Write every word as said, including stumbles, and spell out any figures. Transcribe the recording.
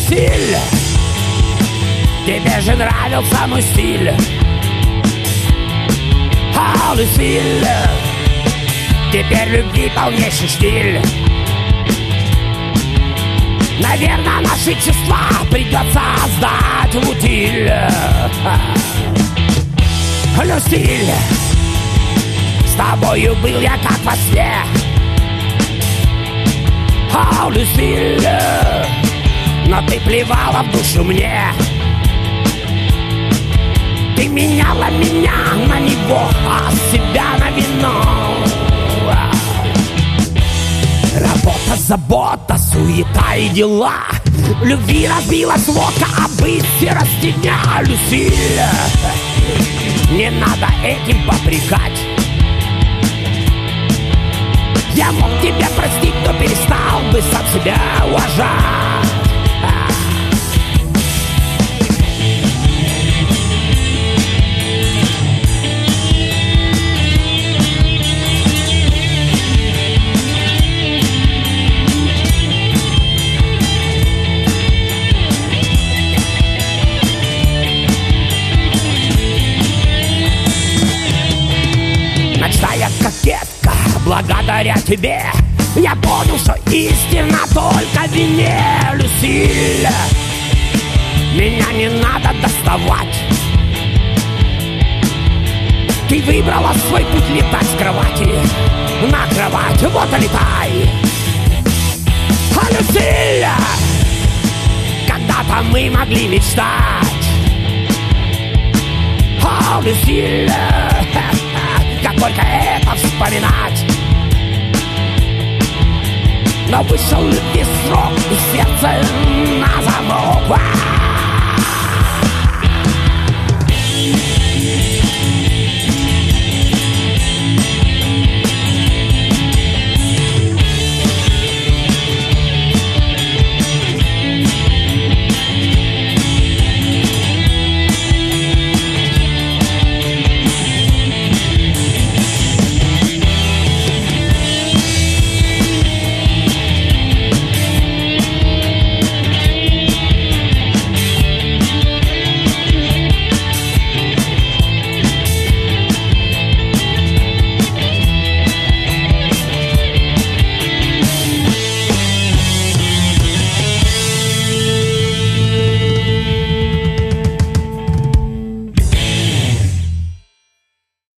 Люсиль, тебе же нравился мой стиль. А, Люсиль, теперь любви полнейший штиль. Наверное, наши чувства придется сдать в утиль. Люсиль, с тобою был я как во сне. О, Люсиль, но ты плевала в душу мне. Ты меняла меня на него, а себя на вино. Работа, забота, суета и дела. Любви разбилась лодка, а быстро растения. Люсиль, не надо этим попрекать. Я мог тебя простить, но перестал бы сам себя уважать. Ночная кокетка, благодаря тебе я понял, что истина только в вине. Люсиль, меня не надо доставать. Ты выбрала свой путь летать с кровати на кровать, вот и летай. А, Люсиль, когда-то мы могли мечтать. О, Люсиль, как только это вспоминать. Но вышел любви срок, и сердце на замок.